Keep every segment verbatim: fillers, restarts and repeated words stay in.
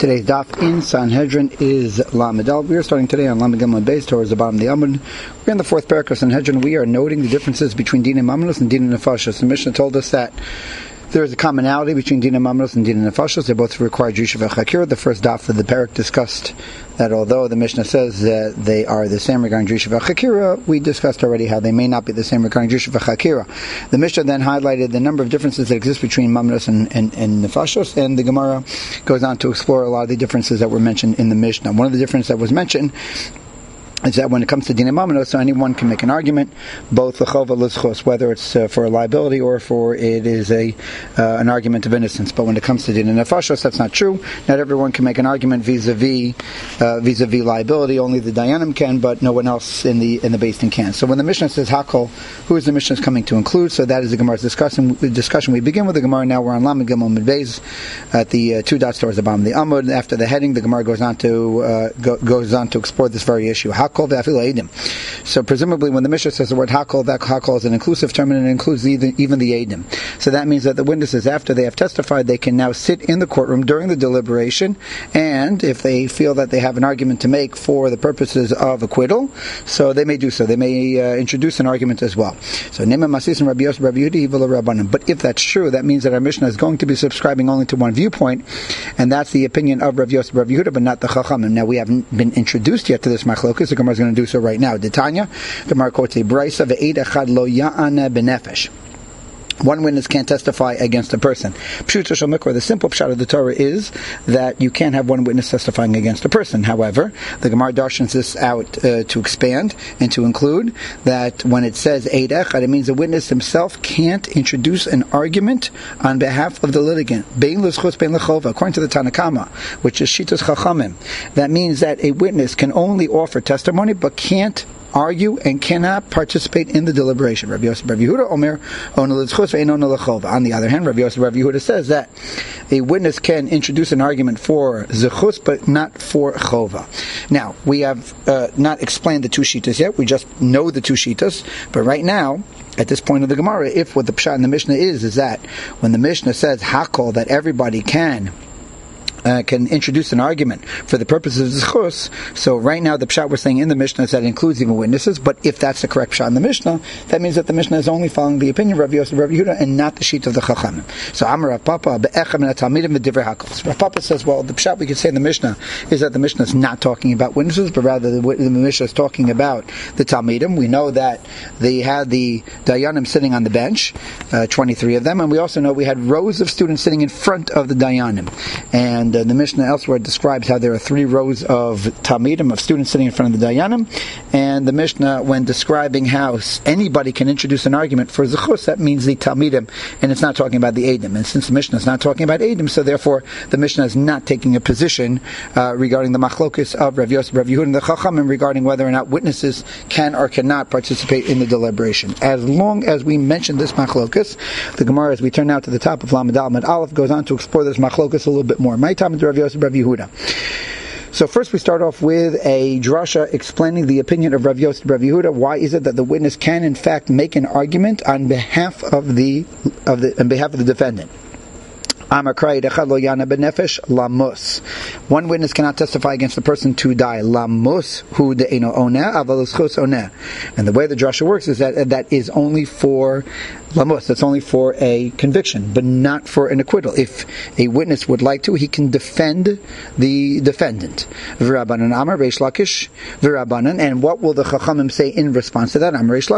Today's daf in Sanhedrin is Lamed Al. We are starting today on Lamed Gimel Beis towards the bottom of the Amud. We're in the fourth parak of Sanhedrin. We are noting the differences between Din Mamnos and Din Nefashos. The Mishnah told us that there is a commonality between Din Mamnos and Din Nefashos. They both require Jusha v'Chakira. The first daf of the parak discussed that although the Mishnah says that they are the same regarding Jusha v'Chakira, we discussed already how they may not be the same regarding Jusha v'Chakira. The Mishnah then highlighted the number of differences that exist between Mamnos and, and, and Nefashos, and the Gemara goes on to explore a lot of the differences that were mentioned in the Mishnah. One of the differences that was mentioned is that when it comes to Din Mamnos, so anyone can make an argument, both l'chova l'zchus, whether it's uh, for a liability or for it is a uh, an argument of innocence. But when it comes to Din Nefashos, that's not true. Not everyone can make an argument vis-a-vis uh, vis-a-vis liability. Only the Dayanim can, but no one else in the in the Beis Din can. So when the Mishnah says Hakol, who is the Mishnah coming to include? So that is the Gemara's discussion. Discussion. We begin with the Gemara. Now we're on Lamed Gimel Beis at the uh, two dots towards the bottom of the Amud. After the heading, the Gemara goes on to uh, go, goes on to explore this very issue. Hakol. So presumably when the Mishnah says the word Hakol, that Hakol is an inclusive term and it includes even, even the Eidim. So that means that the witnesses, after they have testified, they can now sit in the courtroom during the deliberation, and if they feel that they have an argument to make for the purposes of acquittal, so they may do so. They may uh, introduce an argument as well. So Nema Masis and Rabbi Yosef, Rabbi Yehudi, V'lo Rabbanan. But if that's true, that means that our Mishnah is going to be subscribing only to one viewpoint, and that's the opinion of Rabbi Yosef, Rabbi Yehuda, but not the Chachamim. Now we haven't been introduced yet to this Machlokus. The Gemara is going to do so right now. Ditanya, Gemara quotes a brisa ve'ed echad lo ya'ana benefesh. One witness can't testify against a person. Pshuto shel mikra, the simple pshat of the Torah is that you can't have one witness testifying against a person. However, the Gemara darshans this out uh, to expand and to include that when it says eid echad, it means the witness himself can't introduce an argument on behalf of the litigant. Bein l'zchus bein l'chova, according to the Tanna Kama, which is Shitas Chachamim. That means that a witness can only offer testimony but can't argue and cannot participate in the deliberation. Rabbi Yosef, Rabbi Yehuda, Omer, Ona l'zchus ve'ein ona l'chova. On the other hand, Rabbi Yosef, Rabbi Yehuda says that a witness can introduce an argument for zechus, but not for chova. Now, we have uh, not explained the two shitas yet. We just know the two shitas. But right now, at this point of the Gemara, if what the pshat in the Mishnah is, is that when the Mishnah says hakol, that everybody can Uh, can introduce an argument for the purposes of zechus. So right now the pshat we're saying in the Mishnah is that it includes even witnesses, but if that's the correct pshat in the Mishnah, that means that the Mishnah is only following the opinion of Rabbi Yosef, Rabbi Yehuda, and not the sheet of the Chachamim. So Amar Rav Papa be'echem and talmidim v'divrei hakol. Rav Papa says, well, the pshat we could say in the Mishnah is that the Mishnah is not talking about witnesses, but rather the, the Mishnah is talking about the talmidim. We know that they had the dayanim sitting on the bench, uh, twenty-three of them, and we also know we had rows of students sitting in front of the dayanim. And Uh, the Mishnah elsewhere describes how there are three rows of talmidim, of students sitting in front of the dayanim, and the Mishnah, when describing how anybody can introduce an argument for zechus, that means the talmidim, and it's not talking about the eidim. And since the Mishnah is not talking about eidim, so therefore the Mishnah is not taking a position uh, regarding the machlokus of Rav Yosef, Rav Yehuda, and the Chachamim regarding whether or not witnesses can or cannot participate in the deliberation. As long as we mention this machlokus, the Gemara, as we turn now to the top of Lamed Aleph, Aleph goes on to explore this machlokus a little bit more. My time is Rav Yosef, Rav Yehuda. So first we start off with a drasha explaining the opinion of Rav Yosef, Rav Yehuda. Why is it that the witness can in fact make an argument on behalf of the of the on behalf of the defendant? One witness cannot testify against the person to die. And the way the drasha works is that that is only for lamus, that's only for a conviction, but not for an acquittal. If a witness would like to, he can defend the defendant. And what will the Chachamim say in response to that?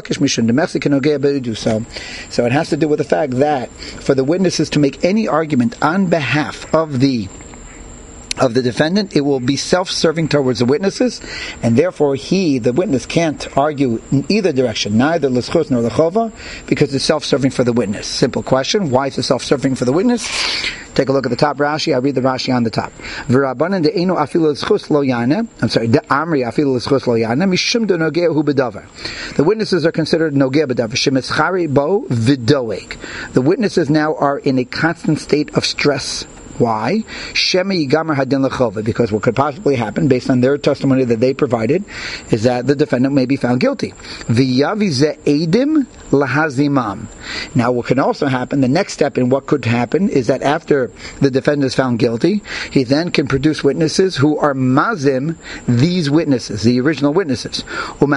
So, so it has to do with the fact that for the witnesses to make any argument on behalf of the of the defendant, it will be self-serving towards the witnesses, and therefore he, the witness, can't argue in either direction, neither l'zchus nor l'chova, because it's self-serving for the witness. Simple question: why is it self-serving for the witness? Take a look at the top Rashi. I read the Rashi on the top. V'rabbanan de'enu afilu l'zchus lo yana. I'm sorry, de'amri afilu l'zchus lo yana mishum de nogea hu b'davar. The witnesses are considered nogea b'davar. Shemischari bo v'doeg. The witnesses now are in a constant state of stress Why? Shemi Yigamer Hadin Lechova, because what could possibly happen, based on their testimony that they provided, is that the defendant may be found guilty. V'yavi ze edim lahazimam. Now, what can also happen, the next step in what could happen, is that after the defendant is found guilty, he then can produce witnesses who are mazim these witnesses, the original witnesses.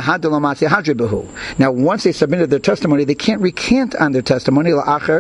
Now, once they submitted their testimony, they can't recant on their testimony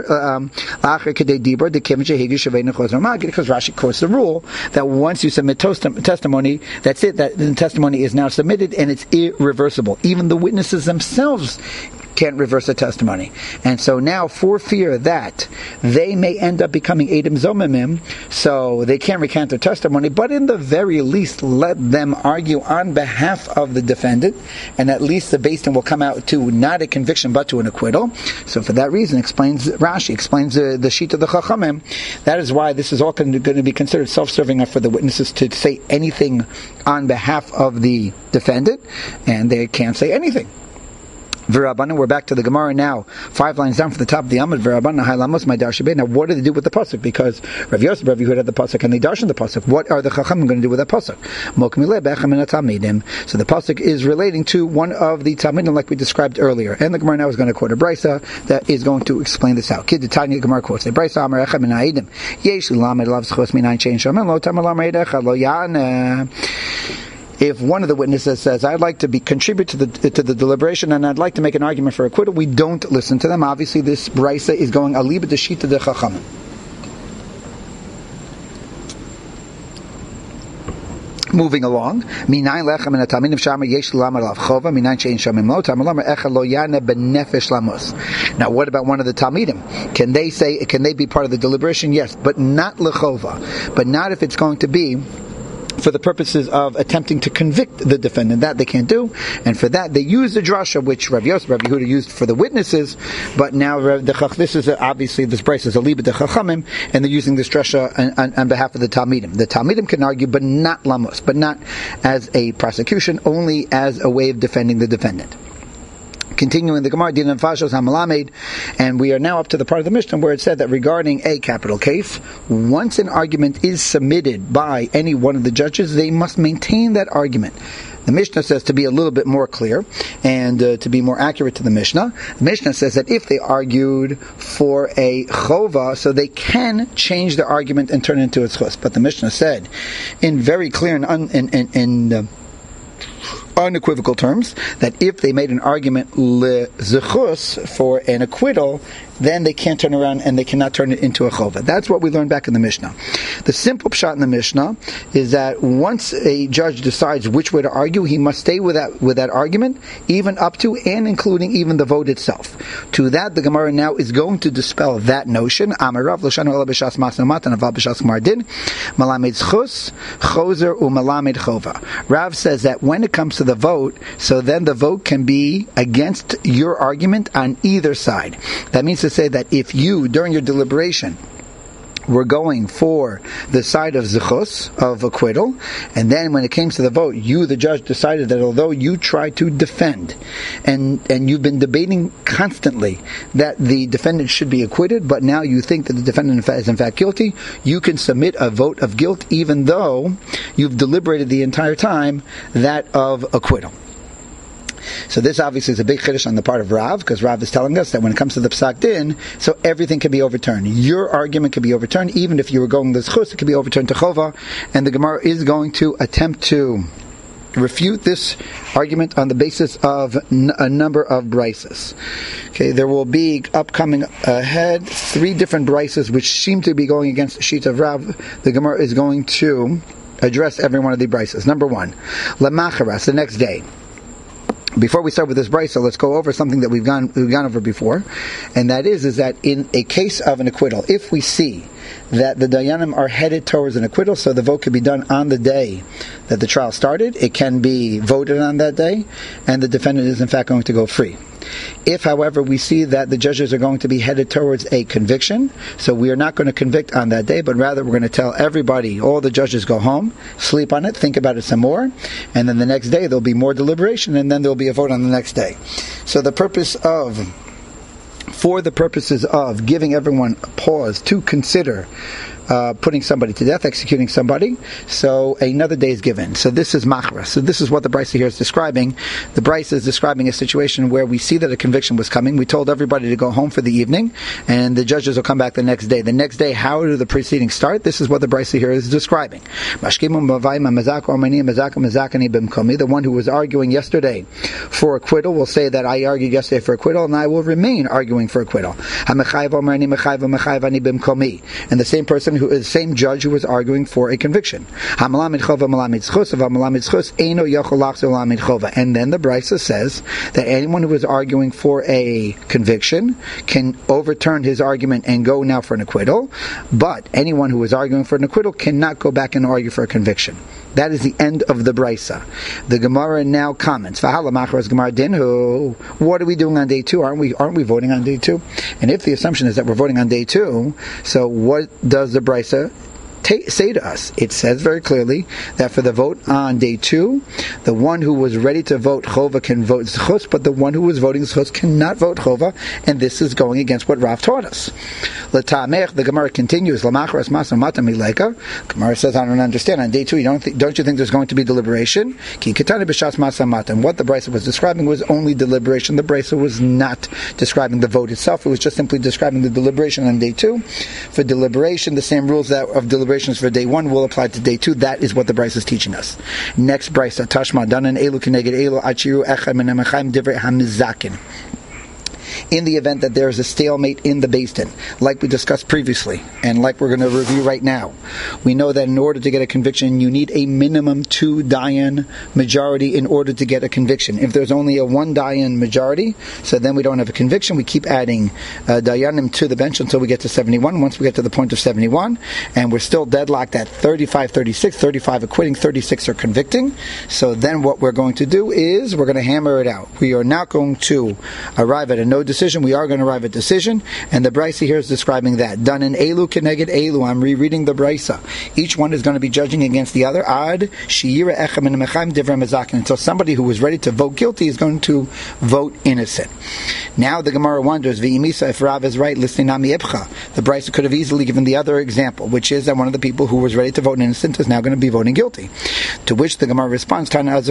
because Rashi quotes the rule that once you submit testimony, that's it, that the testimony is now submitted and it's irreversible. Even the witnesses themselves can't reverse the testimony. And so now, for fear that they may end up becoming Eidim Zomimim, so they can't recant their testimony, but in the very least, let them argue on behalf of the defendant, and at least the Beis Din will come out to not a conviction, but to an acquittal. So for that reason, explains Rashi, explains uh, the sheet of the Chachamim, that is why this is all going to, going to be considered self-serving for the witnesses to say anything on behalf of the defendant, and they can't say anything. V'Rabbanan, we're back to the Gemara now, five lines down from the top of the Amud. V'Rabbanan haylamos my darshabei. Now, what do they do with the pasuk? Because Rav Yosef, Rav Yehuda had the pasuk, and they darshan the pasuk. What are the Chachamim going to do with that pasuk? Mokmileh bechem min haTalmidim. So the pasuk is relating to one of the Talmidim, like we described earlier. And the Gemara now is going to quote a brisa that is going to explain this out. Kid Tanya Gemara quotes a brisa Amar Echad min ha'idim yesh lamed lav zchos minayin shein shomen lo tamar lamed echad lo yana. If one of the witnesses says, I'd like to be contribute to the to the deliberation and I'd like to make an argument for acquittal, we don't listen to them. Obviously, this brisa is going aliba deshita de chachamim. Moving along, minayin lechem and atalmidim shama yesh lamar lav chova minayin shein shamim lo tamar lamar echad lo yana benefesh lamos. Now, what about one of the talmidim? Can they say? Can they be part of the deliberation? Yes, but not lechova. But not if it's going to be for the purposes of attempting to convict the defendant. That they can't do, and for that they use the drasha which Rav Yosef, Rav Yehuda used for the witnesses. But now the this is a, obviously this brisa is a liba de chachamim, and they're using this drasha on, on, on behalf of the talmidim. The talmidim can argue, but not lamos, but not as a prosecution, only as a way of defending the defendant. Continuing the Gemara, Din and Fashos HaMalamed, and we are now up to the part of the Mishnah where it said that regarding a capital case, once an argument is submitted by any one of the judges, they must maintain that argument. The Mishnah says, to be a little bit more clear and uh, to be more accurate to the Mishnah, the Mishnah says that if they argued for a chova, so they can change the argument and turn it into a zchus. But the Mishnah said, in very clear and un, in, in, in uh, unequivocal terms, that if they made an argument le-zechus for an acquittal, then they can't turn around and they cannot turn it into a chova. That's what we learned back in the Mishnah. The simple pshat in the Mishnah is that once a judge decides which way to argue, he must stay with that with that argument, even up to and including even the vote itself. To that, the Gemara now is going to dispel that notion. Amarav l'shanu ela b'shas masnamat and aval b'shas mardin malamed zchus chozer u'malamed chova. Rav says that when it comes to the vote, so then the vote can be against your argument on either side. That means to say that if you, during your deliberation, were going for the side of zechus, of acquittal, and then when it came to the vote, you, the judge, decided that although you tried to defend, and and you've been debating constantly that the defendant should be acquitted, but now you think that the defendant is in fact guilty, you can submit a vote of guilt even though you've deliberated the entire time that of acquittal. So this obviously is a big chiddush on the part of Rav, because Rav is telling us that when it comes to the Psak Din, so everything can be overturned. Your argument can be overturned, even if you were going to zchus, it can be overturned to chova, and the Gemara is going to attempt to refute this argument on the basis of n- a number of brises. Okay, there will be upcoming ahead three different brises which seem to be going against the sheet of Rav. The Gemara is going to address every one of the brises. Number one, Lamacharas, the next day. Before we start with this brisa, let's go over something that we've gone we've gone over before, and that is is that in a case of an acquittal, if we see that the dayanim are headed towards an acquittal, so the vote could be done on the day that the trial started, it can be voted on that day, and the defendant is in fact going to go free. If, however, we see that the judges are going to be headed towards a conviction, so we are not going to convict on that day, but rather we're going to tell everybody, all the judges go home, sleep on it, think about it some more, and then the next day there'll be more deliberation, and then there'll be a vote on the next day. So the purpose of, for the purposes of giving everyone a pause to consider uh, putting somebody to death, executing somebody. So another day is given. So this is machra. So this is what the Brisa here is describing. The Brisa is describing a situation where we see that a conviction was coming. We told everybody to go home for the evening, and the judges will come back the next day. The next day, how do the proceedings start? This is what the Brisa here is describing. The one who was arguing yesterday for acquittal will say that I argued yesterday for acquittal, and I will remain arguing for acquittal. And the same person who is the same judge who was arguing for a conviction. And then the Brisa says that anyone who is arguing for a conviction can overturn his argument and go now for an acquittal, but anyone who is arguing for an acquittal cannot go back and argue for a conviction. That is the end of the Brisa. The Gemara now comments. What are we doing on day two? Aren't we aren't we voting on day two? And if the assumption is that we're voting on day two, so what does the Brisa Ta- say to us? It says very clearly that for the vote on day two, the one who was ready to vote chova can vote zchus, but the one who was voting zchus cannot vote chova, and this is going against what Rav taught us. L'tamech, the Gemara continues. L'machras masam matam mileka. Gemara says, I don't understand. On day two, you don't think, don't you think there's going to be deliberation? Ki ketani b'shas masam matam. What the Brisa was describing was only deliberation. The Brisa was not describing the vote itself. It was just simply describing the deliberation on day two. For deliberation, the same rules that of deliberation for day one will apply to day two. That is what the Brisa is teaching us. Next Brisa, Tashma danan elu keneged elu achiru echad min hamachaim divrei hamizakin. In the event that there is a stalemate in the Beis Din, like we discussed previously, and like we're going to review right now, we know that in order to get a conviction, you need a minimum two dayan majority in order to get a conviction. If there's only a one dayan majority, so then we don't have a conviction. We keep adding uh, dayanim to the bench until we get to seventy-one. Once we get to the point of seventy-one, and we're still deadlocked at thirty-five thirty-six, thirty-five acquitting, thirty-six are convicting. So then what we're going to do is we're going to hammer it out. We are not going to arrive at a no decision. We are going to arrive at decision, and the Brisa here is describing that. Done in elu keneged elu. I'm rereading the Brisa. Each one is going to be judging against the other. Ad sheira echem min mechaim divrei mezakin. Until somebody who was ready to vote guilty is going to vote innocent. Now the Gemara wonders, v'imisa, if Rav is right, listening nami epcha. The Brisa could have easily given the other example, which is that one of the people who was ready to vote innocent is now going to be voting guilty. To which the Gemara responds,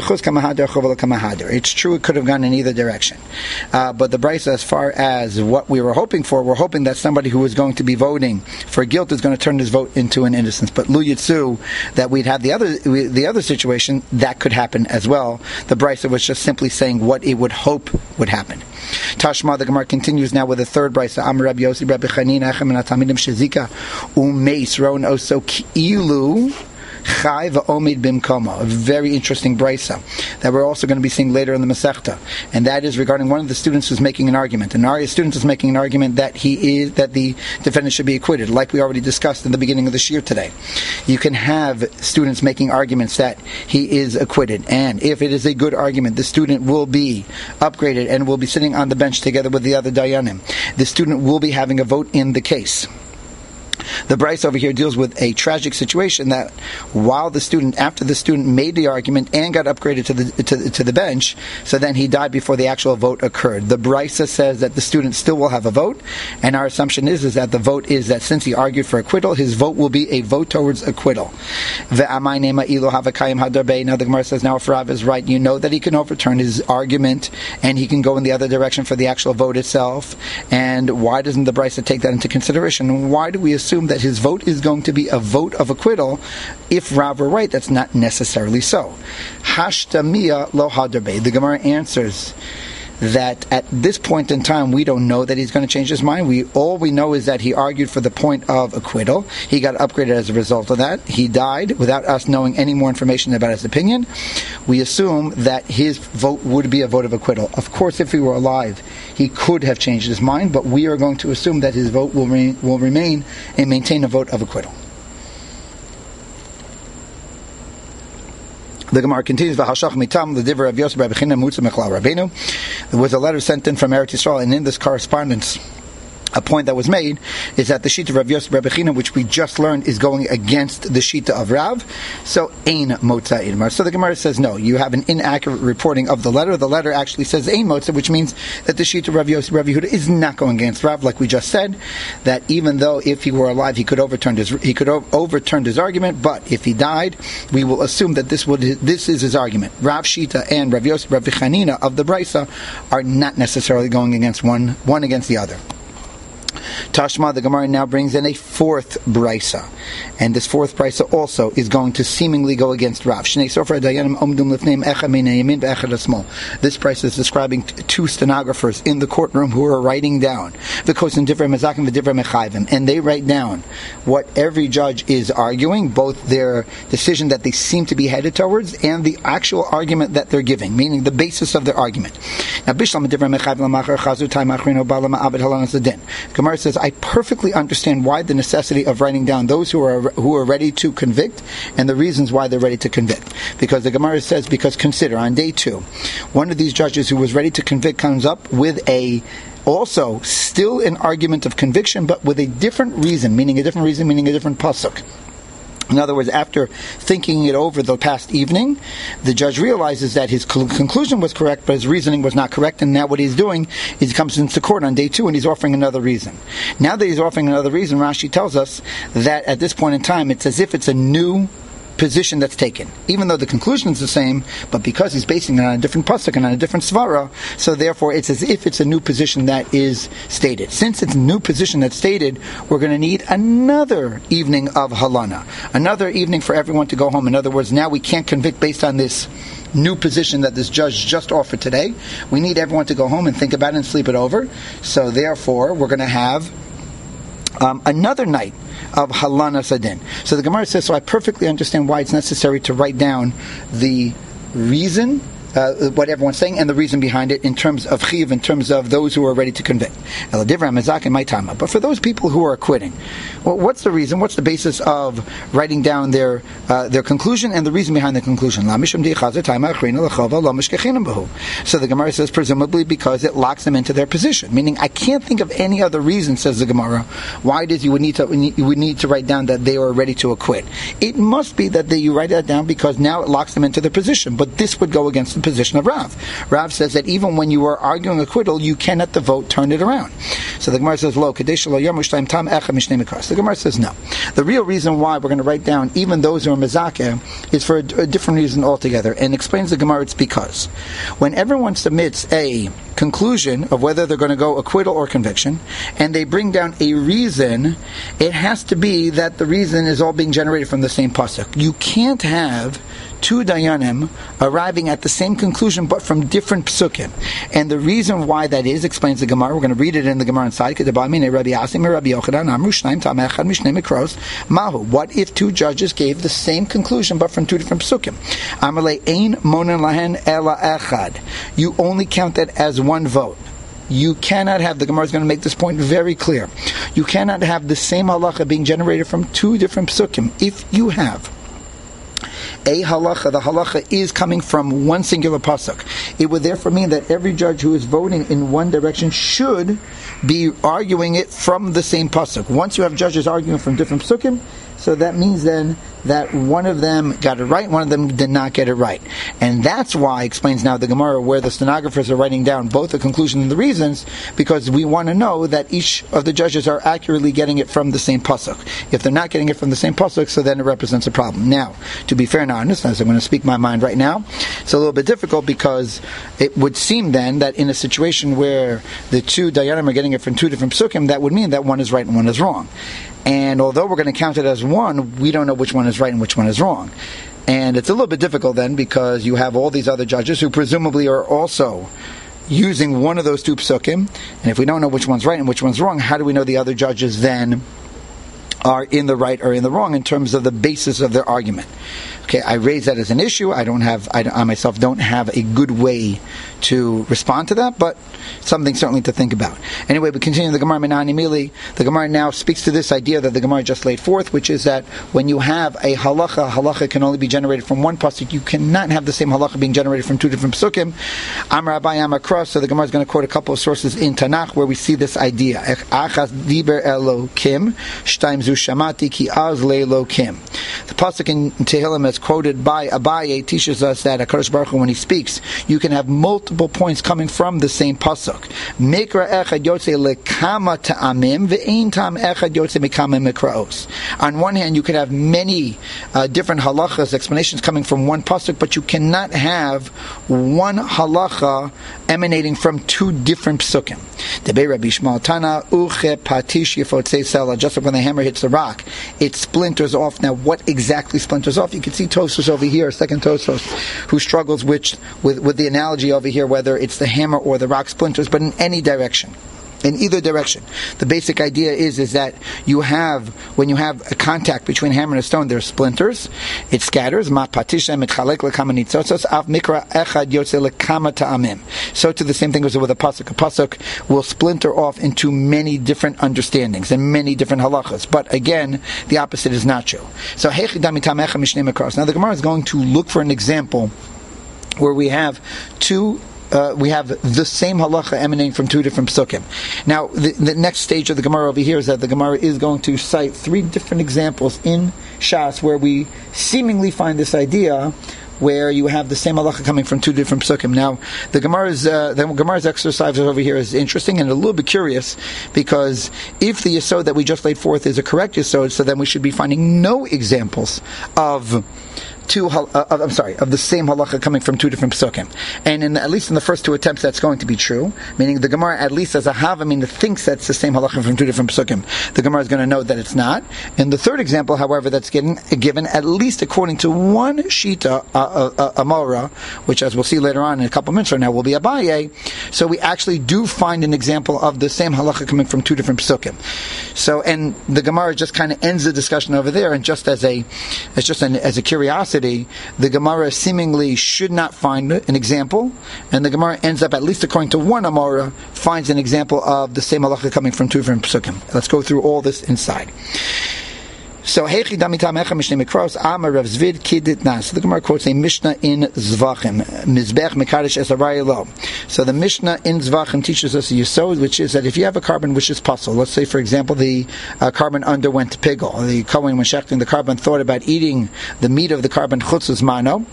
it's true, it could have gone in either direction. Uh, but the Brisa, as far as what we were hoping for, we're hoping that somebody who is going to be voting for guilt is going to turn his vote into an innocence. But Lu Yitzu, that we'd have the other the other situation, that could happen as well. The Brisa was just simply saying what it would hope would happen. Tashma, the Gemara continues now with a third Brisa. Am Rabbi Yossi Rabbi Chanina Echem and Atamidim Shezika Umeis Ron Oso Ki'ilu Chai v'omid bimkoma, a very interesting brisa that we're also going to be seeing later in the Masechta, and that is regarding one of the students who's making an argument. And our student is making an argument that he is that the defendant should be acquitted, like we already discussed in the beginning of the shir today. You can have students making arguments that he is acquitted, and if it is a good argument, the student will be upgraded and will be sitting on the bench together with the other dayanim. The student will be having a vote in the case. The Brisa over here deals with a tragic situation that while the student, after the student made the argument and got upgraded to the to, to the bench, so then he died before the actual vote occurred. The Brisa says that the student still will have a vote, and our assumption is, is that the vote is that since he argued for acquittal, his vote will be a vote towards acquittal. Now the Gemara says, now if Rav is right, you know that he can overturn his argument and he can go in the other direction for the actual vote itself. And why doesn't the Brisa take that into consideration? Why do we assume that his vote is going to be a vote of acquittal? If Rav were right, that's not necessarily so. Hashtamia lo hadarbe. The Gemara answers that at this point in time, we don't know that he's going to change his mind. We all we know is that he argued for the point of acquittal. He got upgraded as a result of that. He died without us knowing any more information about his opinion. We assume that his vote would be a vote of acquittal. Of course, if he were alive, he could have changed his mind, but we are going to assume that his vote will remain, will remain and maintain a vote of acquittal. The Gemara continues, "V'hashach mitam l'divrei Rav Yosef Rabbi Chanina Mutza Mechlal Rabbeinu." There was a letter sent in from Eretz Yisrael, and in this correspondence, a point that was made is that the Shita of Rav Yosef Rebbe China, which we just learned, is going against the Shita of Rav. So, Ein Motza Idmar. So the Gemara says, no, you have an inaccurate reporting of the letter. The letter actually says Ein Motza, which means that the Shita of Rav Yosef Rebbe Yehuda is not going against Rav, like we just said, that even though if he were alive, he could overturn his he could o- overturn his argument, but if he died, we will assume that this would this is his argument. Rav Shita and Rav Yosef Rebbe Chanina of the Brisa are not necessarily going against one one against the other. Tashma, the Gemara now brings in a fourth brisa, and this fourth brisa also is going to seemingly go against Rav. This brisa is describing two stenographers in the courtroom who are writing down and they write down what every judge is arguing, both their decision that they seem to be headed towards and the actual argument that they're giving, meaning the basis of their argument. Now, Gemara says, I perfectly understand why the necessity of writing down those who are who are ready to convict and the reasons why they're ready to convict. Because the Gemara says, because consider, on day two, one of these judges who was ready to convict comes up with a also still an argument of conviction, but with a different reason, meaning a different reason, meaning a different pasuk. In other words, after thinking it over the past evening, the judge realizes that his cl- conclusion was correct, but his reasoning was not correct, and now what he's doing is he comes into court on day two and he's offering another reason. Now that he's offering another reason, Rashi tells us that at this point in time, it's as if it's a new position that's taken, even though the conclusion is the same, but because he's basing it on a different pasuk and on a different svara, so therefore it's as if it's a new position that is stated. Since it's a new position that's stated, we're going to need another evening of halana, another evening for everyone to go home. In other words, now we can't convict based on this new position that this judge just offered today. We need everyone to go home and think about it and sleep it over. So therefore, we're going to have um, another night of halana sadin. So the Gemara says, so I perfectly understand why it's necessary to write down the reason, uh, what everyone's saying, and the reason behind it in terms of chiv, in terms of those who are ready to convict. But for those people who are acquitting, well, what's the reason? What's the basis of writing down their uh, their conclusion and the reason behind the conclusion? So the Gemara says, presumably because it locks them into their position. Meaning, I can't think of any other reason, says the Gemara, why it is you would need to you would need to write down that they are ready to acquit. It must be that they, you write that down because now it locks them into their position. But this would go against the position of Rav. Rav says that even when you are arguing acquittal, you can at the vote turn it around. So the Gemara says, "Lo kadesh lo yom shtayim tam echa mishnei mikras." The Gemara says, no. The real reason why we're going to write down even those who are mezakeh is for a, a different reason altogether, and explains the Gemara. It's because when everyone submits a conclusion of whether they're going to go acquittal or conviction, and they bring down a reason, it has to be that the reason is all being generated from the same pasuk. You can't have two dayanim arriving at the same conclusion but from different psukim. And the reason why that is, explains the Gemara. We're going to read it in the Gemara inside. What if two judges gave the same conclusion but from two different psukim? You only count that as one vote. You cannot have, the Gemara is going to make this point very clear, you cannot have the same halacha being generated from two different psukim. If you have a halacha, the halacha is coming from one singular pasuk, it would therefore mean that every judge who is voting in one direction should be arguing it from the same pasuk. Once you have judges arguing from different psukim, so that means then that one of them got it right, one of them did not get it right. And that's why, explains now the Gemara, where the stenographers are writing down both the conclusion and the reasons, because we want to know that each of the judges are accurately getting it from the same pasuk. If they're not getting it from the same pasuk, so then it represents a problem. Now, to be fair and honest, as I'm going to speak my mind right now, it's a little bit difficult because it would seem then that in a situation where the two dayanim are getting it from two different psukim, that would mean that one is right and one is wrong. And although we're going to count it as one, we don't know which one is right and which one is wrong. And it's a little bit difficult then because you have all these other judges who presumably are also using one of those two psukim. And if we don't know which one's right and which one's wrong, how do we know the other judges then are in the right or in the wrong in terms of the basis of their argument. Okay, I raise that as an issue. I don't have, I, I myself don't have a good way to respond to that, but something certainly to think about. Anyway, we continue the Gemara Menani Mili. The Gemara now speaks to this idea that the Gemara just laid forth, which is that when you have a halacha, halacha can only be generated from one pasuk. You cannot have the same halacha being generated from two different pasukim. Amar Abai Amar Kros. So the Gemara is going to quote a couple of sources in Tanakh where we see this idea. Achas diber Elokim, shtaim zu shamati ki az le'Elokim. The pasuk in Tehillim is quoted by Abaye teaches us that HaKadosh Baruch Hu, when he speaks, you can have multiple points coming from the same pasuk. Mikra echad yotze lekama ta'amim ve'ein tam echad yotze mikama mikraos. On one hand, you could have many uh, different halachas, explanations coming from one pasuk, but you cannot have one halacha emanating from two different pasukim. Debei Rabbi Yishmael Tana uche patish yifotze sela. Just like when the hammer hits the rock, it splinters off. Now, what exactly splinters off? You can see Tosfos over here, second Tosfos, who struggles with, with with the analogy over here, whether it's the hammer or the rock splinters, but in any direction. In either direction. The basic idea is, is that you have, when you have a contact between a hammer and a stone, there are splinters. It scatters. So to the same thing goes with a pasuk. A pasuk will splinter off into many different understandings and many different halachas. But again, the opposite is not true. So now the Gemara is going to look for an example where we have two Uh, we have the same halacha emanating from two different psukim. Now, the, the next stage of the Gemara over here is that the Gemara is going to cite three different examples in Shas where we seemingly find this idea where you have the same halacha coming from two different psukim. Now, the Gemara's uh, the Gemara's exercise over here is interesting and a little bit curious, because if the yesod that we just laid forth is a correct yesod, so then we should be finding no examples of two, uh, of, I'm sorry, of the same halacha coming from two different psukim. And in, at least in the first two attempts, that's going to be true. Meaning the Gemara, at least as a hav, I mean, thinks that's the same halacha from two different psukim. The Gemara is going to know that it's not. In the third example, however, that's given, given at least according to one shita, uh, uh, uh, amora, which as we'll see later on in a couple minutes from now will be Abaye. So we actually do find an example of the same halacha coming from two different psukim. So, and the Gemara just kind of ends the discussion over there, and just as a, as just an, as a curiosity, the Gemara seemingly should not find an example, and the Gemara ends up, at least according to one Amora, finds an example of the same halacha coming from two different psukim. Let's go through all this inside. So, Heichi Damitam Echa Mishneh Mikros Amar Rav Zvid Kidit Nas. So the Gemara quotes a Mishnah in Zvachim, Mizbech Mekadesh Esaraya Lo. So the Mishnah in Zvachim teaches us a yesod, which is that if you have a carbon which is puzzle, let's say for example the uh, carbon underwent pigul, the Kohen when shechting the carbon thought about eating the meat of the carbon chutzuz mano,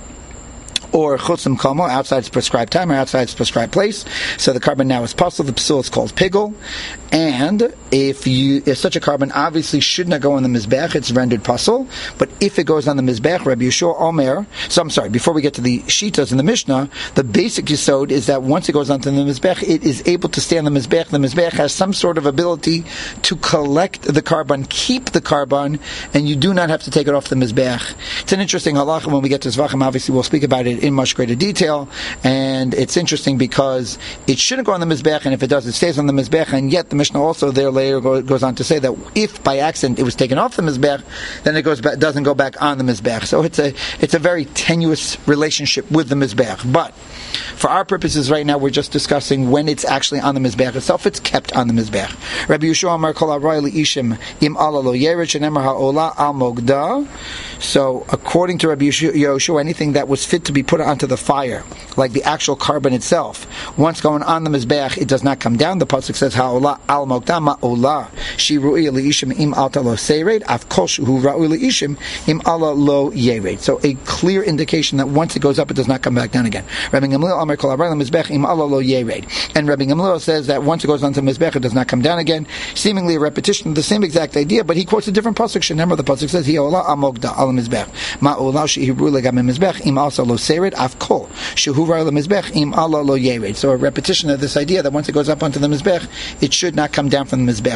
or chutzim komo, outside its prescribed time or outside its prescribed place. So the carbon now is pasul. The psul is called pigul. And if you, if such a carbon obviously should not go on the mizbech, it's rendered pasul. But if it goes on the mizbech, Rabbi Yeshua Omer. So I'm sorry. Before we get to the shitas in the Mishnah, the basic yesod is that once it goes onto the mizbech, it is able to stay on the mizbech. The mizbech has some sort of ability to collect the carbon, keep the carbon, and you do not have to take it off the mizbech. It's an interesting halacha. When we get to Zvachim, obviously we'll speak about it in much greater detail, and it's interesting because it shouldn't go on the mizbech, and if it does, it stays on the mizbech, and yet the Mishnah also there later go, goes on to say that if by accident it was taken off the mizbech, then it goes back, doesn't go back on the mizbech. So it's a it's a very tenuous relationship with the mizbech. But for our purposes right now, we're just discussing when it's actually on the mizbech itself. It's kept on the mizbech. Rabbi Yeshua Amar Kol Aroy Ishim Im Allah Lo Yered Shenemar Ha'ola Al Mogda. So according to Rabbi Yeshua, anything that was fit to be put onto the fire, like the actual carbon itself, once going on the mizbech, it does not come down. The pasuk says Ha'ola Al Mogda Ma'ola Shiru'i Leishim Im Alta Lo Seired Av Kol Shu Ra'ui Leishim Im Allah Lo Yered. So a clear indication that once it goes up, it does not come back down again. Rabbi Gamliel Amar Kol Aroy Mizbech Im Allah Lo Yered. And Rabbi Gamliel says that once it goes onto the mizbech, it does not come down again. Seemingly a repetition of the same exact idea, but he quotes a different pasuk. Remember, the pasuk says Ha'ola Al Mogda Al Mizbech Ma'ola Shihiru Legam Mizbech Im Also Lo Seired Av Kol Shu Ra'ui Mizbech Im Allah Lo Yered. So a repetition of this idea that once it goes up onto the mizbech, it should not come down from the mizbech.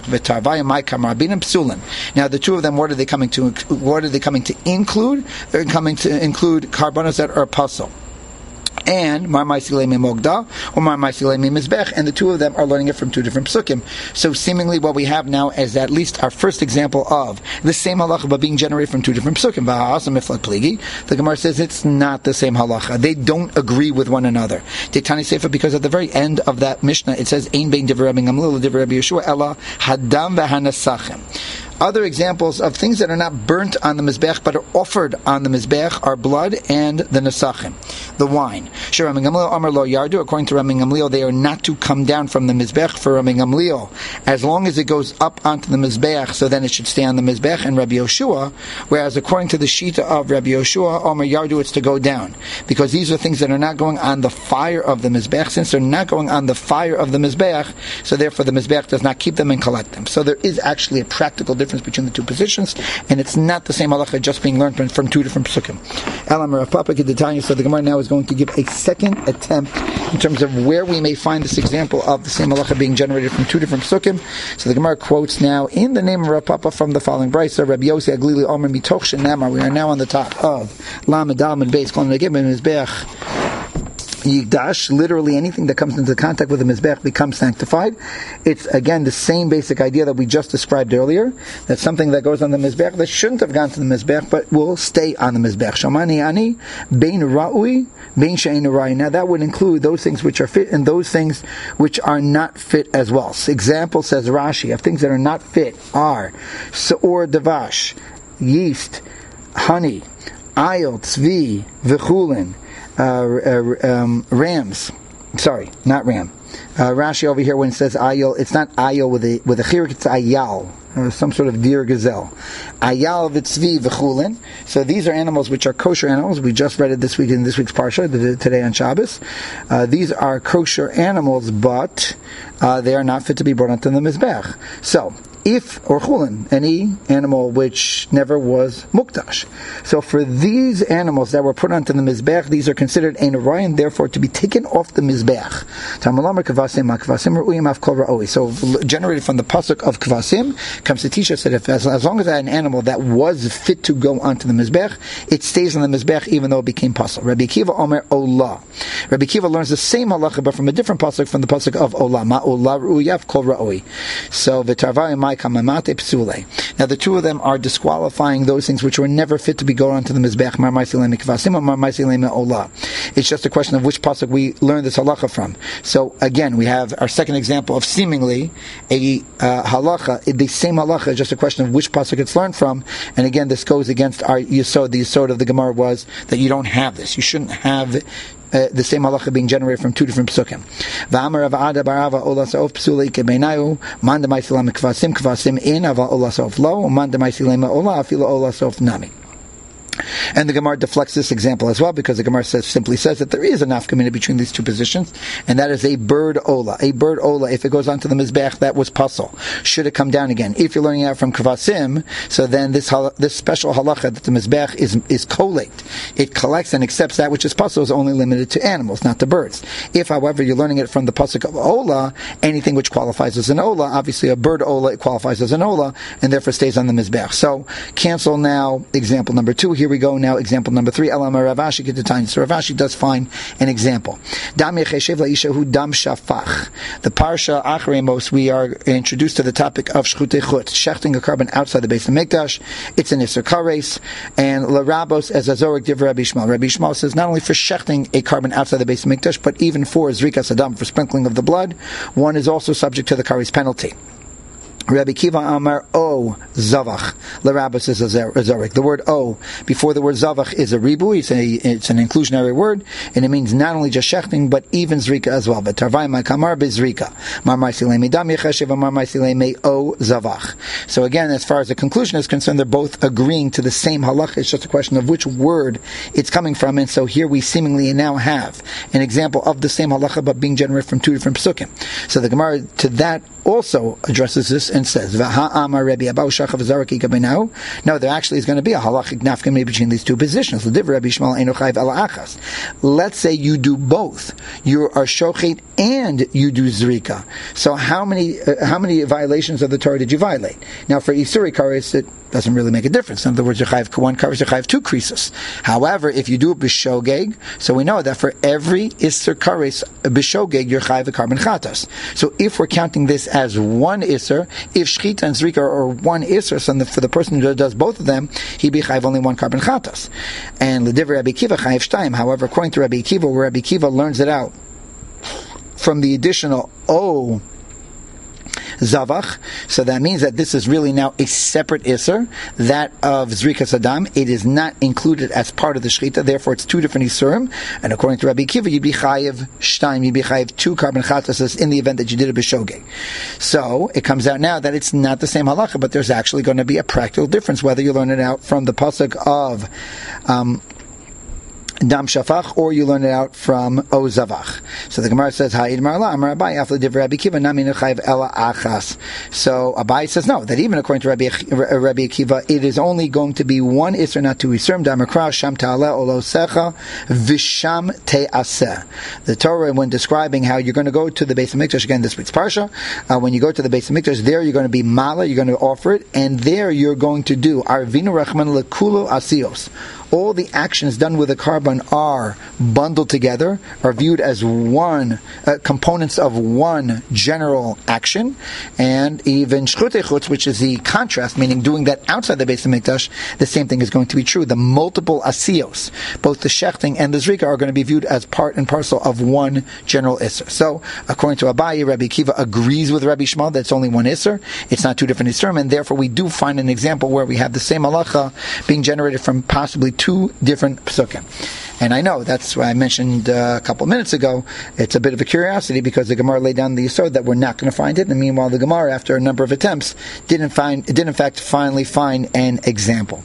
Now the two of them, what are they coming to? What are they coming to include? They're coming to include carbonos that are pasul. and Mar Ma'asilei Mogda or Mar Ma'asilei Mizbech, and the two of them are learning it from two different psukim. So seemingly what we have now is at least our first example of the same halacha but being generated from two different psukim. The Gemara says it's not the same halacha. They don't agree with one another. Tani Sefer, because at the very end of that Mishnah it says Ein bein divrei Rabbi Gamliel divrei Rabbi Yeshua ela hadam v'hanasachem. Other examples of things that are not burnt on the Mizbech but are offered on the Mizbech are blood and the Nesachim, the wine. Sure, Rabbi Gamliel Amar Lo Yardu, according to Rabbi Gamliel, they are not to come down from the Mizbech for Rabbi Gamliel. As long as it goes up onto the Mizbech, so then it should stay on the Mizbech and Rabbi Yoshua, whereas according to the Shita of Rabbi Yoshua, Amar Yardu, it's to go down. Because these are things that are not going on the fire of the Mizbech. Since they're not going on the fire of the Mizbech, so therefore the Mizbech does not keep them and collect them. So there is actually a practical difference between the two positions, and it's not the same halacha just being learned from, from two different psukim. Elam Rav Papa Kedetanya, so the Gemara now is going to give a second attempt in terms of where we may find this example of the same halacha being generated from two different psukim. So the Gemara quotes now in the name of Rav Papa from the following brayso, Rabbi Yossi Aglili Omer Mitoch Shenamar. We are now on the top of Lamed Dalman Beis Kol Negim Mizbeach Yigdash. Literally anything that comes into contact with the Mizbech becomes sanctified. It's again the same basic idea that we just described earlier, that something that goes on the Mizbech that shouldn't have gone to the Mizbech but will stay on the Mizbech. Shamani ani bein ra'ui bein she'ein ra'ui. Now that would include those things which are fit and those things which are not fit as well. So example, says Rashi, of things that are not fit are se'or davash, yeast, honey, ayil, tzvi, v'chulin, Uh, uh, um, rams, sorry, not ram. Uh, Rashi over here when it says ayil, it's not ayil with a with a chirik, it's ayal, or some sort of deer gazelle. Ayal v'tzvi v'chulin. So these are animals which are kosher animals. We just read it this week in this week's parsha, today on Shabbos. Uh, these are kosher animals, but uh, they are not fit to be brought onto the mizbech. So, if, or chulin, any animal which never was mukdash. So for these animals that were put onto the mizbech, these are considered ein ra'in, therefore to be taken off the mizbech. So generated from the pasuk of kvasim, comes to teach us that if, as, as long as I had an animal that was fit to go onto the mizbech, it stays on the mizbech even though it became pasuk. Rabbi Akiva Omer Olah. Rabbi Akiva learns the same halacha but from a different pasuk, from the pasuk of Olah. Ma Olah ru'yav kol ra'oi. So v'tarvayim mai now the two of them are disqualifying those things which were never fit to be going onto the mizbech. Mar ma'asilei mikvasim or mar ma'asilei me'olah. It's just a question of which pasuk we learn this halacha from. So again, we have our second example of seemingly a uh, halacha, the same halacha, just a question of which pasuk it's learned from. And again, this goes against our yesod. The yesod of the Gemara was that you don't have this. You shouldn't have Uh, the same halacha being generated from two different psukim. V'amar Rav Ada barava ola saof psulei kebeinayu man demaisilam kvasim kvasim in ava ola saof lo man demaisilam ola afila ola saof nami. And the Gemara deflects this example as well, because the Gemara says, simply says that there is a nafkamina between these two positions, and that is a bird ola. A bird ola, if it goes onto the mizbech, that was pasul. Should it come down again? If you're learning out from kvasim, so then this this special halacha that the mizbech is is collate. It collects and accepts that which is pasul is only limited to animals, not to birds. If, however, you're learning it from the pasuk of ola, anything which qualifies as an ola, obviously a bird ola, it qualifies as an ola, and therefore stays on the mizbech. So, cancel now example number two. Here we go now, example number three. Elam Ravashi Kedetanya. So Ravashi does find an example. Dam Yecheshev Laisha Hu Dam Shafach. The Parsha Achremos, we are introduced to the topic of Shchutei Chut, shechting a carbon outside the base of Mikdash. It's an Isser Kares, and Larabos as Azorik Div Rabbi Shmuel. Rabbi Shmuel says not only for shechting a carbon outside the base of Mikdash, but even for Zrikas Adam, for sprinkling of the blood, one is also subject to the Kares penalty. Rabbi Kiva Amar O Zavach. L'Rabbis is a Zorik. The word O before the word Zavach is a ribu. It's, a, it's an inclusionary word, and it means not only just shechting, but even zrika as well. But Tarvai Ma Kamar Bizrika. Mar Maisilei Dam Yecheshev Mar Maisilei O Zavach. So again, as far as the conclusion is concerned, they're both agreeing to the same halacha. It's just a question of which word it's coming from. And so here we seemingly now have an example of the same halacha, but being generated from two different psukim. So the Gemara to that also addresses this and says, no, there actually is going to be a halachic nafkamina between these two positions. Let's say you do both. You are shochet and you do zrika. So how many uh, how many violations of the Torah did you violate? Now for Isuri Kares, it doesn't really make a difference. In other words, you're chayiv one covers, you're chayiv two krisos. However, if you do it b'shogeg, so we know that for every isser kares b'shogeg, you're chayiv a carbon chatas. So if we're counting this as one isser, if shchita and zrika are one isser, so for the person who does both of them, he'd be chayiv only one carbon chatas. And l'divrei Rabbi Akiva chayiv shtayim. However, according to Rabbi Akiva, where Rabbi Akiva learns it out from the additional O zavach, so that means that this is really now a separate isser, that of zrikas adam. It is not included as part of the shechita, therefore it's two different isurim. And according to Rabbi Akiva, you'd be chayiv shtaim, you'd be chayiv two carbon chatas in the event that you did it b'shogeg. So it comes out now that it's not the same halacha, but there's actually going to be a practical difference whether you learn it out from the pasuk of um, Dam Shafach, or you learn it out from O Zavach. So the Gemara says, Ha'id Marla, Amar Abai, Afla Div Rabbi Akiva, Nami Nechayiv Ela Achas. So Abai says, no, that even according to Rabbi, Rabbi Akiva, it is only going to be one Isser, not two Isser. Dam Akra, Sham Ta'ala, Olo Secha, Visham Te'aseh. The Torah, when describing how you're going to go to the Beis HaMikdash, again, this week's Parsha, uh, when you go to the Beis HaMikdash, there you're going to be Mala, you're going to offer it, and there you're going to do Arvinu Rachman Lekulo Asios. All the actions done with a carbon are bundled together, are viewed as one, uh, components of one general action, and even shchutei chutz, which is the contrast, meaning doing that outside the Beis HaMikdash, the same thing is going to be true. The multiple asiyos, both the shechting and the zrika, are going to be viewed as part and parcel of one general isser. So, according to Abaye, Rabbi Akiva agrees with Rabbi Shmuel that it's only one isser, it's not two different isserim, and therefore we do find an example where we have the same halacha being generated from possibly two different psukim. And I know, that's why I mentioned uh, a couple of minutes ago, it's a bit of a curiosity because the Gemara laid down the yesod that we're not going to find it, and meanwhile the Gemara, after a number of attempts, didn't find, did in fact finally find an example.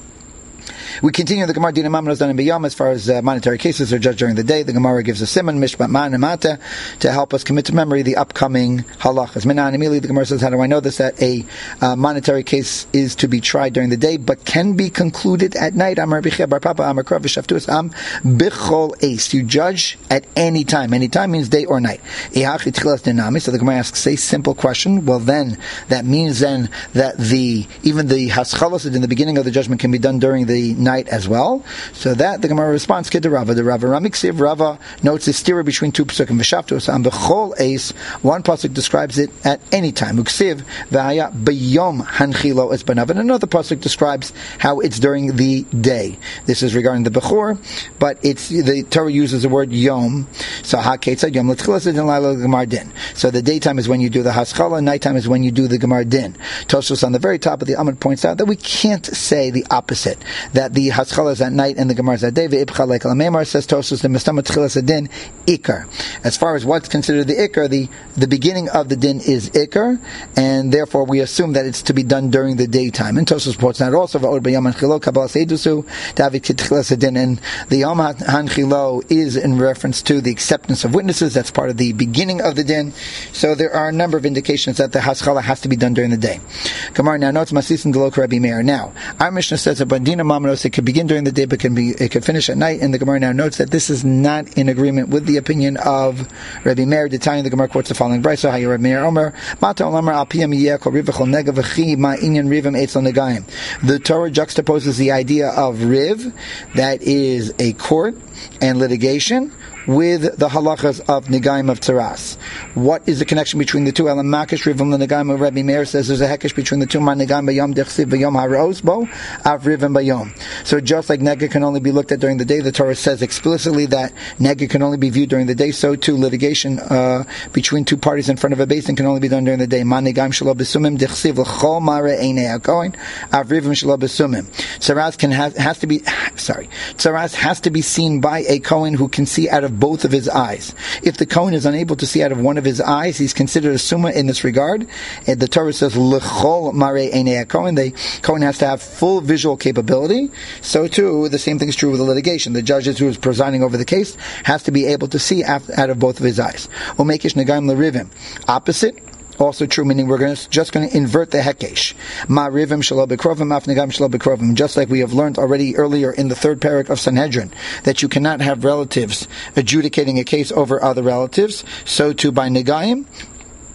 We continue the Gemara Dina Mamnos done in B'yom as far as uh, monetary cases are judged during the day. The Gemara gives a simon mishpat man and mata to help us commit to memory the upcoming halachas. Minan immediately the Gemara says, how do I know this? That a uh, monetary case is to be tried during the day, but can be concluded at night. Amar Bichia Bar Papa Amar Krav V'Shaftus Am Bichol Eis. You judge at any time. Any time means day or night. Ihachi Tchilas Dinami. So the Gemara asks a simple question. Well, then that means then that the even the haschalos in the beginning of the judgment can be done during the night as well. So that the Gemara responds to Rava. The Rava Ramiksiv Rava notes the stira between two psukim. V'Shaftus Am Bichol Eis. One pasuk describes it at any time. Uksiv V'Haya B'Yom Hanchilo Es Banav. And another pasuk describes how it's during the day. This is regarding the Bechor, but it's the Torah uses the word Yom. So HaKetzad Yom L'Tchilas Din Laila Gemar Din. So the daytime is when you do the Haskalah, nighttime is when you do the Gemar Din. Tosfos on the very top of the Amud points out that we can't say the opposite, that the Haskalah is at night and the Gemar is at day. Ve'ibcha like Al-Memar says Tosfos the Mistama Tchilas Din Ikar. As far as what's considered the Ikar, the, the beginning of the Din is Ikar, and therefore we assume that it's to be done during the daytime. And Tosfos reports that also Va'od B'Yom Hanchilo Kabbalah Seidusu David Kitchilas Din, and the Yom Hanchilo is in reference to the acceptance of witnesses. That's part of the beginning of the Din. So there are a number of indications that the Haskalah has to be done during the day. Gemara now notes Masisin Delok Rabbi Meir. Now our Mishnah says that Bandina Mamanos, it could begin during the day but can be it could finish at night, and the Gemara now notes that this is not in agreement with the opinion of Rabbi Meir. The time the Gemara quotes the following brayso: Hayu Rabbi Meir Omer Mata Olamar Al Piyam Yekol Rivachol Nega V'Chi Ma Inyan Rivim Eitzel Negayim. The Torah juxtaposes the idea of riv, that is a court and litigation, with the halachas of Negaim of Tzaras. What is the connection between the two? Elam Makish Rivim Negaim of Rabbi Meir says there's a hekesh between the two. Ma Negaim Bayom Dechsiv Bayom Haros Bo Av Rivim Bayom. So just like Nega can only be looked at during the day, the Torah says explicitly that Nega can only be viewed during the day. So too, litigation uh, between two parties in front of a basin can only be done during the day. Ma Negaim Shelo Besumim Dechsiv L'Chol Mare Einei HaKohen Av Rivim Shelo Besumim. Tzaras can has, has to be sorry. Tzaras has to be seen by a Kohen who can see out of both of his eyes. If the Kohen is unable to see out of one of his eyes, he's considered a summa in this regard. And the Torah says, L'chol marei einei HaKohen. The Kohen has to have full visual capability. So too, the same thing is true with the litigation. The judge who is presiding over the case has to be able to see out of both of his eyes. Umekish negaim l'rivim. Opposite. Also true, meaning we're going to, just going to invert the hekesh. Ma rivim shelo bekrovim, af negam shelo bekrovim. Just like we have learned already earlier in the third parak of Sanhedrin, that you cannot have relatives adjudicating a case over other relatives, so too by negaim,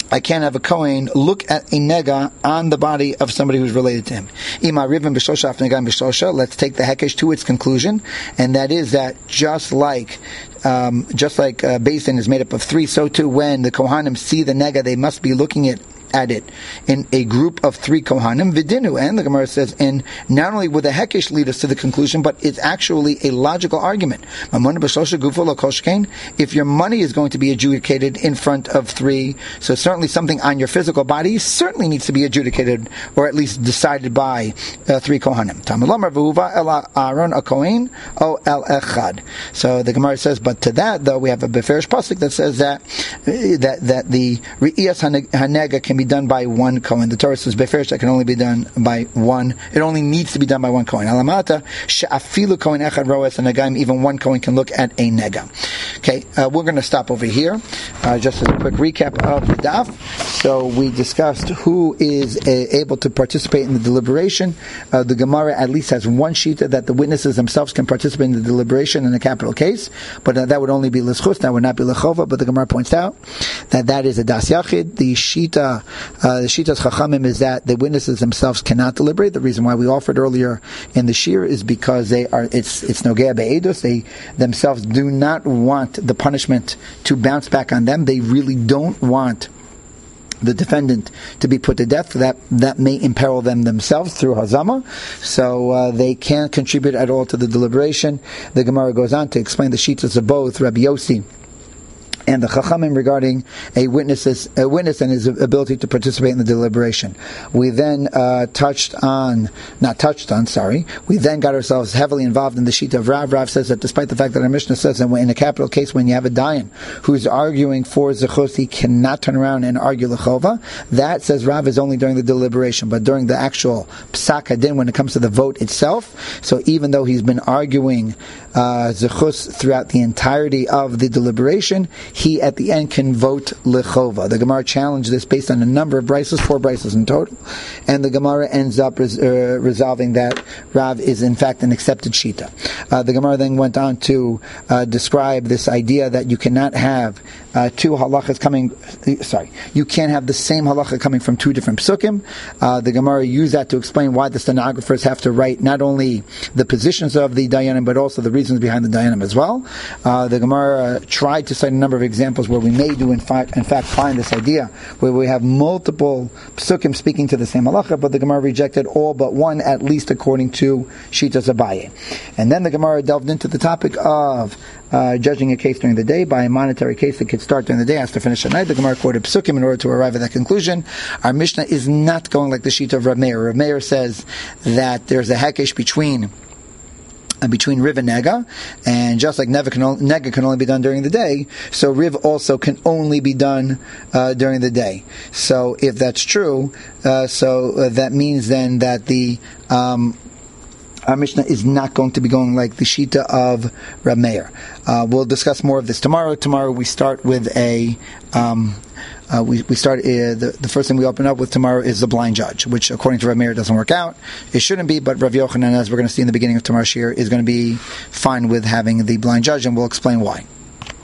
I can't have a Kohen look at a nega on the body of somebody who's related to him. Let's take the hekesh to its conclusion, and that is that just like um, just like a basin is made up of three, so too when the Kohanim see the nega, they must be looking at at it in a group of three Kohanim, Vidinu, and the Gemara says, and not only would the Hekesh lead us to the conclusion, but it's actually a logical argument. If your money is going to be adjudicated in front of three, so certainly something on your physical body certainly needs to be adjudicated, or at least decided by uh, three Kohanim. So the Gemara says, but to that, though, we have a Beferish Pasuk that says that that, that the Re'iyas Hanega can be done by one Kohen. The Torah says Beferish that can only be done by one. It only needs to be done by one Kohen. Alamata she'afilu Kohen echad roes hanagaim. Even one Kohen can look at a nega. Okay, uh, we're going to stop over here. Uh, just as a quick recap of the daf. So we discussed who is uh, able to participate in the deliberation. Uh, the Gemara at least has one shita that the witnesses themselves can participate in the deliberation in a capital case, but uh, that would only be l'schus. That would not be l'chova. But the Gemara points out that that is a das yachid. The shita. Uh, the Shitas Chachamim is that the witnesses themselves cannot deliberate. The reason why we offered earlier in the shir is because they are it's it's nogea be'edus. They themselves do not want the punishment to bounce back on them. They really don't want the defendant to be put to death. That that may imperil them themselves through hazama, so uh, they can't contribute at all to the deliberation. The Gemara goes on to explain the Shitas of both Rabbi Yossi and the Chachamim regarding a witness, a witness and his ability to participate in the deliberation. We then uh, touched on, not touched on, sorry, we then got ourselves heavily involved in the sheet of Rav. Rav says that despite the fact that our Mishnah says that in a capital case, when you have a dayan who's arguing for zechus, he cannot turn around and argue lechova. That, says Rav, is only during the deliberation, but during the actual psak hadin, when it comes to the vote itself, so even though he's been arguing uh, zechus throughout the entirety of the deliberation, he at the end can vote lechova. The Gemara challenged this based on a number of brises, four brises in total, and the Gemara ends up res- uh, resolving that Rav is in fact an accepted shita. Uh, the Gemara then went on to uh, describe this idea that you cannot have uh, two halachas coming, sorry, you can't have the same halacha coming from two different psukim. Uh, the Gemara used that to explain why the stenographers have to write not only the positions of the dayanim, but also the reasons behind the dayanim as well. Uh, the Gemara uh, tried to cite a number of examples where we may do in fact, in fact find this idea where we have multiple psukim speaking to the same halacha, but the Gemara rejected all but one, at least according to Shitas Abaye. And then the Gemara delved into the topic of uh, judging a case during the day by a monetary case that could start during the day, has to finish at night. The Gemara quoted psukim in order to arrive at that conclusion. Our Mishnah is not going like the Shita of Rav Meir. Rav Meir says that there's a hekesh between Uh, between Riv and Nega, and just like Nega can, only, Nega can only be done during the day, so Riv also can only be done uh, during the day. So if that's true, uh, so uh, that means then that the um, our Mishnah is not going to be going like the Shita of Rav Meir. Uh, we'll discuss more of this tomorrow. Tomorrow we start with a um, Uh, we, we start, uh, the, the first thing we open up with tomorrow is the blind judge, which according to Rav Meir doesn't work out. It shouldn't be, but Rav Yochanan, as we're going to see in the beginning of tomorrow's shir, is going to be fine with having the blind judge, and we'll explain why.